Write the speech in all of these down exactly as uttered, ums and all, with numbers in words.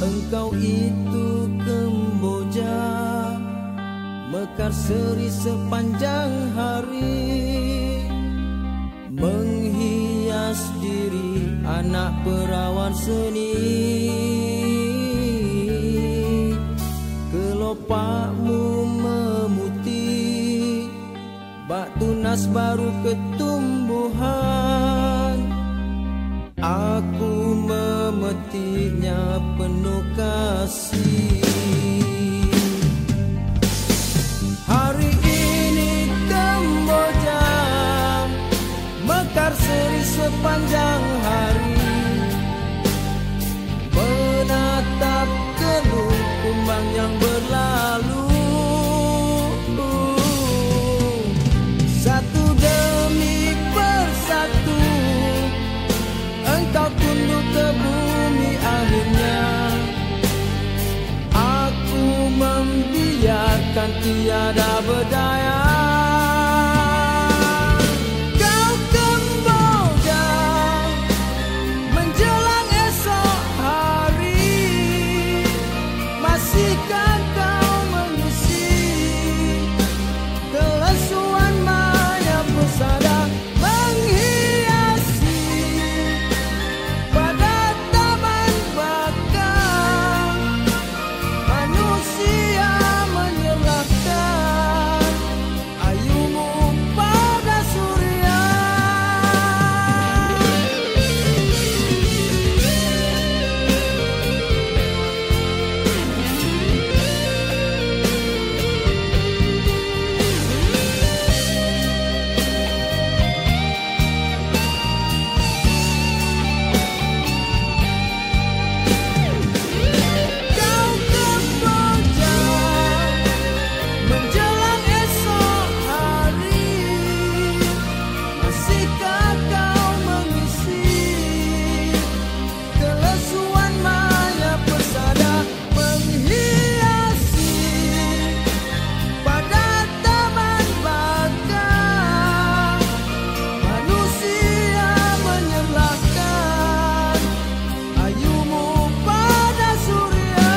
Engkau itu Kemboja, mekar seri sepanjang hari, menghias diri anak perawan seni. Kelopakmu memutih, bak tunas baru ketumbuhan. Aku memetiknya penuh kasih. Hari ini Kemboja mekar seri sepanjang hari, menatap keluh kumbang yang berlalu. Satu demi persatu engkau tunduk ke bumi, akhirnya aku membiarkan tiada berdaya. Kau Kemboja menjelang esok hari, masihkah kau mengisi kelesuan maya pesada menghiasi pada taman bakar manusia, menyerahkan ayumu pada surya. Kau Kemboja menjelang esok hari, masihkah kau mengisi kelesuan maya pesada menghiasi pada taman bakar manusia, menyerahkan ayumu pada surya.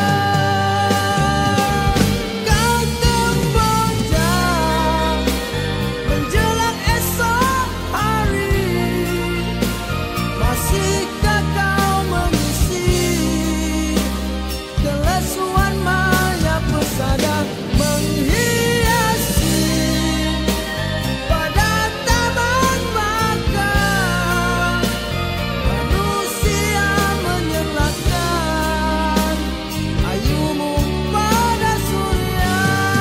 Kau Kemboja menjelang esok hari, masihkah kau mengisi kelesuan maya pesada menghiasi pada taman bakar manusia, menyerahkan ayumu pada surya.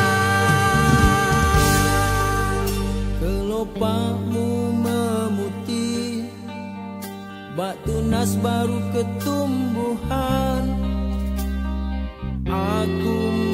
Kelopakmu memutih, bak tunas baru ketumbuhan. Aku